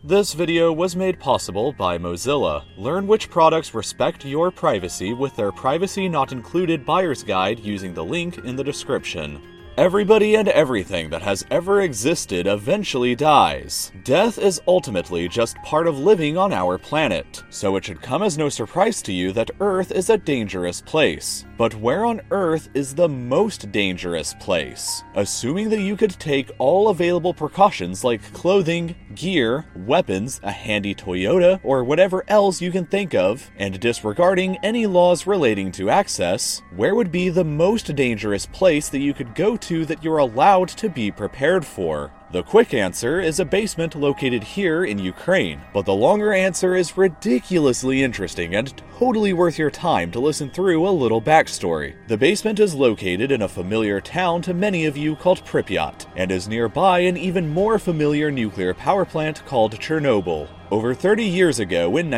This video was made possible by Mozilla. Learn which products respect your privacy with their Privacy Not Included Buyer's Guide using the link in the description. Everybody and everything that has ever existed eventually dies. Death is ultimately just part of living on our planet, so it should come as no surprise to you that Earth is a dangerous place. But where on Earth is the most dangerous place? Assuming that you could take all available precautions like clothing, gear, weapons, a handy Toyota, or whatever else you can think of, and disregarding any laws relating to access, where would be the most dangerous place that you could go to that you're allowed to be prepared for? The quick answer is a basement located here in Ukraine, but the longer answer is ridiculously interesting and totally worth your time to listen through a little backstory. The basement is located in a familiar town to many of you called Pripyat, and is nearby an even more familiar nuclear power plant called Chernobyl. Over 30 years ago, in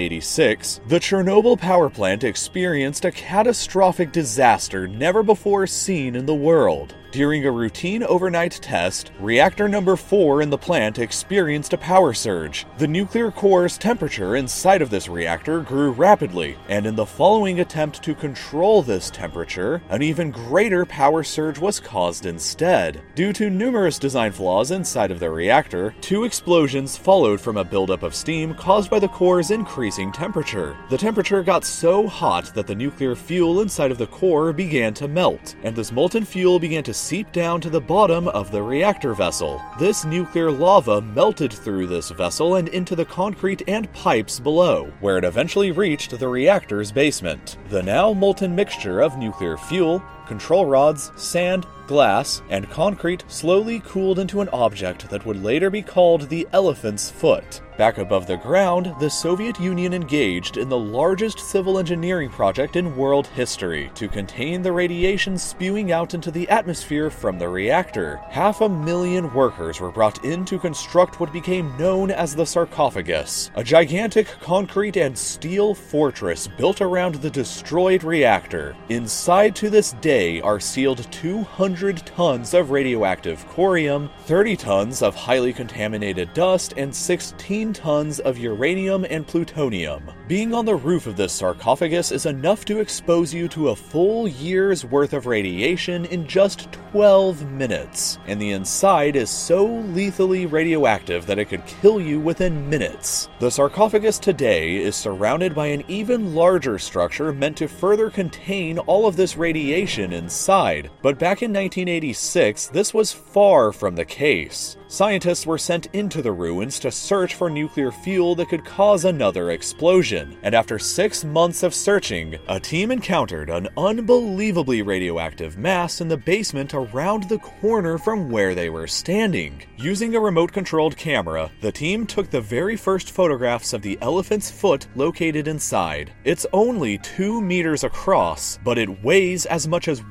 1986, the Chernobyl power plant experienced a catastrophic disaster never before seen in the world. During a routine overnight test, reactor number 4 in the plant experienced a power surge. The nuclear core's temperature inside of this reactor grew rapidly, and in the following attempt to control this temperature, an even greater power surge was caused instead. Due to numerous design flaws inside of the reactor, 2 explosions followed from a buildup of steam caused by the core's increasing temperature. The temperature got so hot that the nuclear fuel inside of the core began to melt, and this molten fuel began to seep down to the bottom of the reactor vessel. This nuclear lava melted through this vessel and into the concrete and pipes below, where it eventually reached the reactor's basement. The now molten mixture of nuclear fuel, control rods, sand, glass, and concrete slowly cooled into an object that would later be called the Elephant's Foot. Back above the ground, the Soviet Union engaged in the largest civil engineering project in world history to contain the radiation spewing out into the atmosphere from the reactor. 500,000 workers were brought in to construct what became known as the sarcophagus, a gigantic concrete and steel fortress built around the destroyed reactor. Inside to this day are sealed 200 tons of radioactive corium, 30 tons of highly contaminated dust, and 16 tons of uranium and plutonium. Being on the roof of this sarcophagus is enough to expose you to a full year's worth of radiation in just 12 minutes, and the inside is so lethally radioactive that it could kill you within minutes. The sarcophagus today is surrounded by an even larger structure meant to further contain all of this radiation inside, but back in 1986, this was far from the case. Scientists were sent into the ruins to search for nuclear fuel that could cause another explosion, and after 6 months of searching, a team encountered an unbelievably radioactive mass in the basement around the corner from where they were standing. Using a remote-controlled camera, the team took the very first photographs of the Elephant's Foot located inside. It's only 2 meters across, but it weighs as much as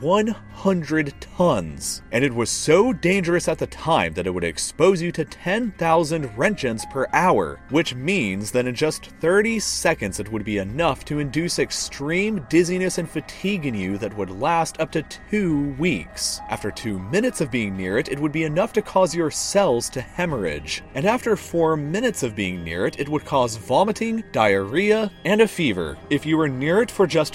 100 tons, and it was so dangerous at the time that it would expose you to 10,000 roentgens per hour, which means that in just 30 seconds it would be enough to induce extreme dizziness and fatigue in you that would last up to 2 weeks. After 2 minutes of being near it, it would be enough to cause your cells to hemorrhage, and after 4 minutes of being near it, it would cause vomiting, diarrhea, and a fever. If you were near it for just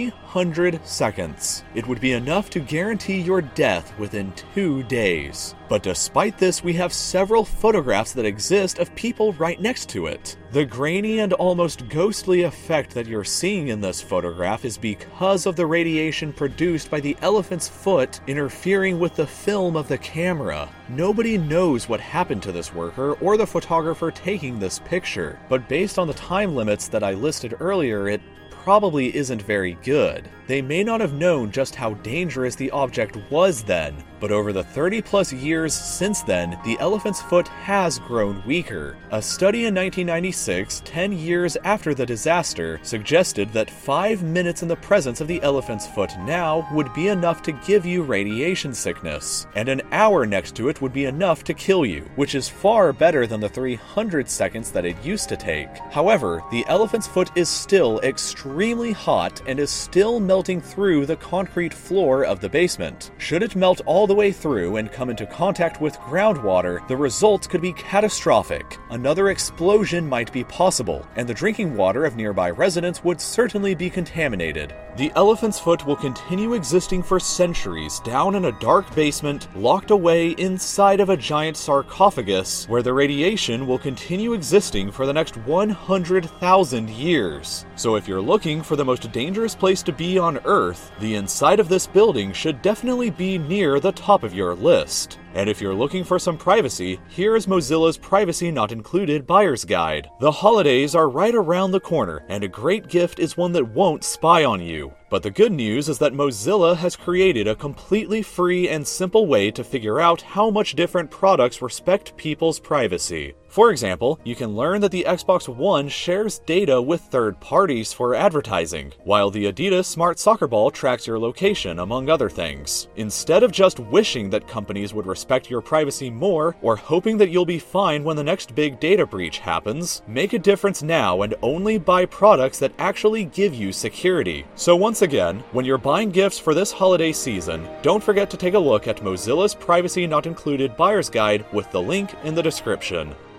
300 seconds, it would be enough to guarantee your death within 2 days. But despite this, we have several photographs that exist of people right next to it. The grainy and almost ghostly effect that you're seeing in this photograph is because of the radiation produced by the Elephant's Foot interfering with the film of the camera. Nobody knows what happened to this worker or the photographer taking this picture, but based on the time limits that I listed earlier, it probably isn't very good. They may not have known just how dangerous the object was then, but over the 30+ years since then, the Elephant's Foot has grown weaker. A study in 1996, 10 years after the disaster, suggested that 5 minutes in the presence of the Elephant's Foot now would be enough to give you radiation sickness, and an hour next to it would be enough to kill you, which is far better than the 300 seconds that it used to take. However, the Elephant's Foot is still extremely hot and is still melting melting through the concrete floor of the basement. Should it melt all the way through and come into contact with groundwater, the results could be catastrophic. Another explosion might be possible, and the drinking water of nearby residents would certainly be contaminated. The elephant's foot will continue existing for centuries down in a dark basement, locked away inside of a giant sarcophagus, where the radiation will continue existing for the next 100,000 years. So if you're looking for the most dangerous place to be on Earth, the inside of this building should definitely be near the top of your list. And if you're looking for some privacy, here is Mozilla's Privacy Not Included Buyer's Guide. The holidays are right around the corner, and a great gift is one that won't spy on you. But the good news is that Mozilla has created a completely free and simple way to figure out how much different products respect people's privacy. For example, you can learn that the Xbox One shares data with third parties for advertising, while the Adidas Smart Soccer Ball tracks your location, among other things. Instead of just wishing that companies would respect your privacy more, or hoping that you'll be fine when the next big data breach happens, make a difference now and only buy products that actually give you security. So once again, when you're buying gifts for this holiday season, don't forget to take a look at Mozilla's Privacy Not Included Buyer's Guide with the link in the description.